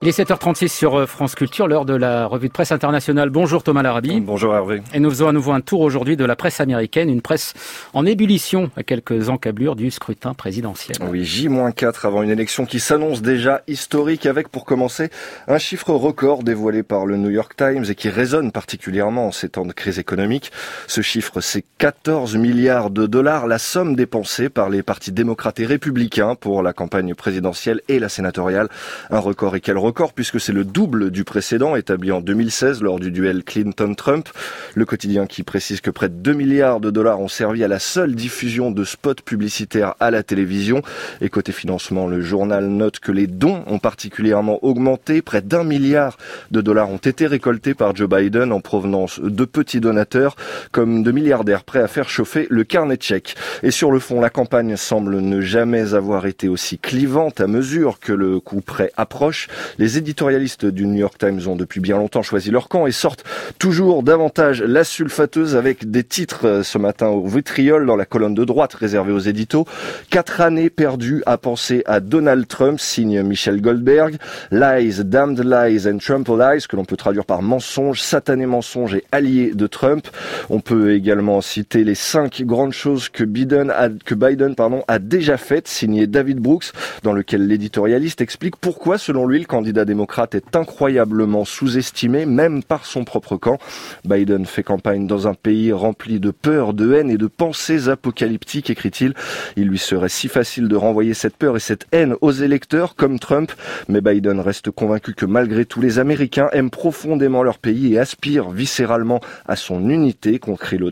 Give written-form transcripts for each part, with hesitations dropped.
Il est 7h36 sur France Culture, l'heure de la revue de presse internationale. Bonjour Thomas Larabi. Bonjour Hervé. Et nous faisons à nouveau un tour aujourd'hui de la presse américaine, une presse en ébullition à quelques encablures du scrutin présidentiel. Oui, J-4 avant une élection qui s'annonce déjà historique avec, pour commencer, un chiffre record dévoilé par le New York Times et qui résonne particulièrement en ces temps de crise économique. Ce chiffre, c'est 14 milliards de dollars, la somme dépensée par les partis démocrates et républicains pour la campagne présidentielle et la sénatoriale. Un record, et quel record, puisque c'est le double du précédent établi en 2016 lors du duel Clinton-Trump. Le quotidien qui précise que près de 2 milliards de dollars ont servi à la seule diffusion de spots publicitaires à la télévision. Et côté financement, le journal note que les dons ont particulièrement augmenté. Près d'1 milliard de dollars ont été récoltés par Joe Biden en provenance de petits donateurs, comme de milliardaires prêts à faire chauffer le carnet de chèques. Et sur le fond, la campagne semble ne jamais avoir été aussi clivante à mesure que le coup près approche. Les éditorialistes du New York Times ont depuis bien longtemps choisi leur camp et sortent toujours davantage la sulfateuse avec des titres ce matin au vitriol dans la colonne de droite réservée aux éditos. 4 années perdues à penser à Donald Trump, signe Michel Goldberg. Lies, damned lies and Trump lies, que l'on peut traduire par mensonges, satanés mensonges et alliés de Trump. On peut également citer les 5 grandes choses que Biden a déjà faites, signé David Brooks, dans lequel l'éditorialiste explique pourquoi, selon lui, le candidat démocrate est incroyablement sous-estimé, même par son propre camp. Biden fait campagne dans un pays rempli de peur, de haine et de pensées apocalyptiques, écrit-il. Il lui serait si facile de renvoyer cette peur et cette haine aux électeurs comme Trump, mais Biden reste convaincu que malgré tout, les Américains aiment profondément leur pays et aspirent viscéralement à son unité, conclut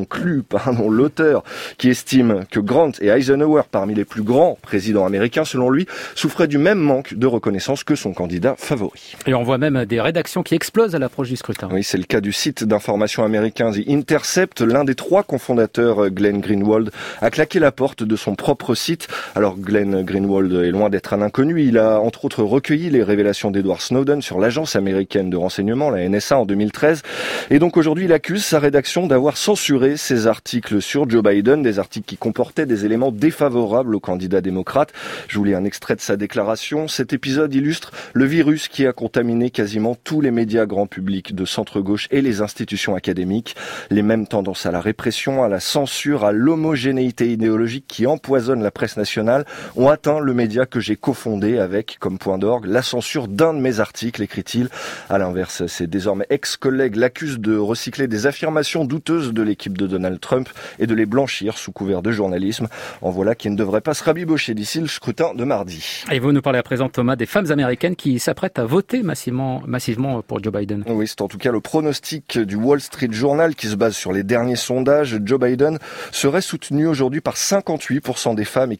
l'auteur, qui estime que Grant et Eisenhower, parmi les plus grands présidents américains, selon lui, souffraient du même manque de reconnaissance que son candidat favori. Et on voit même des rédactions qui explosent à l'approche du scrutin. Oui, c'est le cas du site d'information américain The Intercept. L'un des 3 cofondateurs, Glenn Greenwald, a claqué la porte de son propre site. Alors Glenn Greenwald est loin d'être un inconnu. Il a entre autres recueilli les révélations d'Edward Snowden sur l'agence américaine de renseignement, la NSA, en 2013. Et donc aujourd'hui, il accuse sa rédaction d'avoir censuré ses articles sur Joe Biden, des articles qui comportaient des éléments défavorables au candidat démocrate. Je vous lis un extrait de sa déclaration. Cet épisode illustre le virus qui a contaminé quasiment tous les médias grand public de centre-gauche et les institutions académiques. Les mêmes tendances à la répression, à la censure, à l'homogénéité idéologique qui empoisonnent la presse nationale ont atteint le média que j'ai cofondé avec, comme point d'orgue, la censure d'un de mes articles, écrit-il. À l'inverse, ses désormais ex-collègues l'accusent de recycler des affirmations douteuses de l'équipe de Donald Trump et de les blanchir sous couvert de journalisme. En voilà qui ne devrait pas se rabibocher d'ici le scrutin de mardi. Et vous nous parlez à présent, Thomas, des femmes américaines qui s'apprêtent à voter massivement pour Joe Biden. Oui, c'est en tout cas le pronostic du Wall Street Journal qui se base sur les derniers sondages. Joe Biden serait soutenu aujourd'hui par 58% des femmes et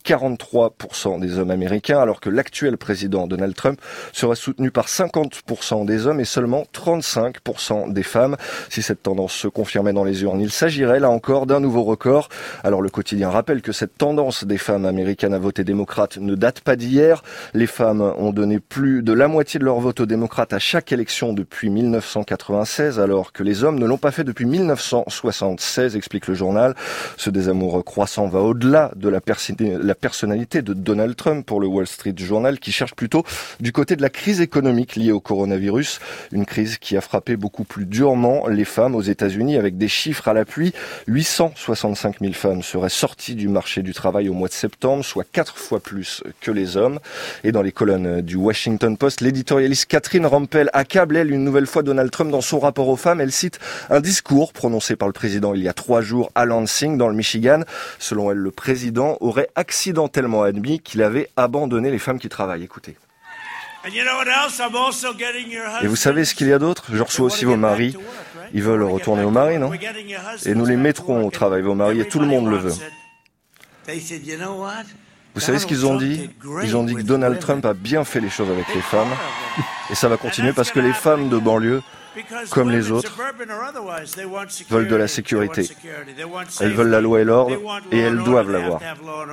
43% des hommes américains, alors que l'actuel président Donald Trump serait soutenu par 50% des hommes et seulement 35% des femmes. Si cette tendance se confirmait dans les urnes, il s'agirait là encore d'un nouveau record. Alors le quotidien rappelle que cette tendance des femmes américaines à voter démocrate ne date pas d'hier. Les femmes ont donné plus de la moitié de leur vote aux démocrates à chaque élection depuis 1996, alors que les hommes ne l'ont pas fait depuis 1976, explique le journal. Ce désamour croissant va au-delà de la personnalité de Donald Trump pour le Wall Street Journal, qui cherche plutôt du côté de la crise économique liée au coronavirus, une crise qui a frappé beaucoup plus durement les femmes aux États-Unis, avec des chiffres à l'appui. 865 000 femmes seraient sorties du marché du travail au mois de septembre, soit 4 fois plus que les hommes. Et dans les colonnes du Washington Post, l'éditorialiste Catherine Rampell accable, elle, une nouvelle fois Donald Trump dans son rapport aux femmes. Elle cite un discours prononcé par le président il y a 3 jours à Lansing, dans le Michigan. Selon elle, le président aurait accidentellement admis qu'il avait abandonné les femmes qui travaillent. Écoutez. Et vous savez ce qu'il y a d'autre? Je reçois aussi vos maris. Ils veulent retourner au mari, non? Et nous les mettrons au travail, vos maris, et tout le monde le veut. Vous savez ce qu'ils ont dit? Ils ont dit que Donald Trump a bien fait les choses avec les femmes. Et ça va continuer parce que les femmes de banlieue, comme les autres, veulent de la sécurité. Elles veulent la loi et l'ordre, et elles doivent l'avoir.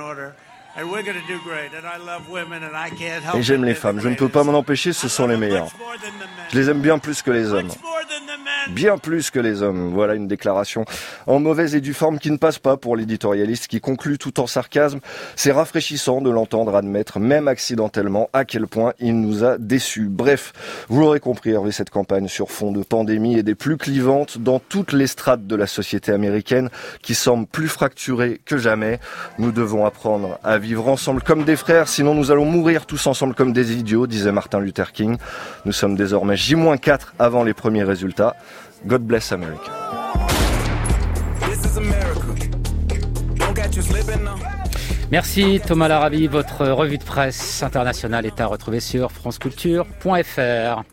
Et j'aime les femmes, je ne peux pas m'en empêcher, ce sont les meilleures. Je les aime bien plus que les hommes. bien plus que les hommes. Voilà une déclaration en mauvaise et due forme qui ne passe pas pour l'éditorialiste qui conclut tout en sarcasme. C'est rafraîchissant de l'entendre admettre, même accidentellement, à quel point il nous a déçus. Bref, vous l'aurez compris, Hervé, cette campagne sur fond de pandémie est des plus clivantes dans toutes les strates de la société américaine qui semble plus fracturée que jamais. Nous devons apprendre à vivre ensemble comme des frères, sinon nous allons mourir tous ensemble comme des idiots, disait Martin Luther King. Nous sommes désormais J-4 avant les premiers résultats. God bless America. Merci Thomas Larabie. Votre revue de presse internationale est à retrouver sur franceculture.fr.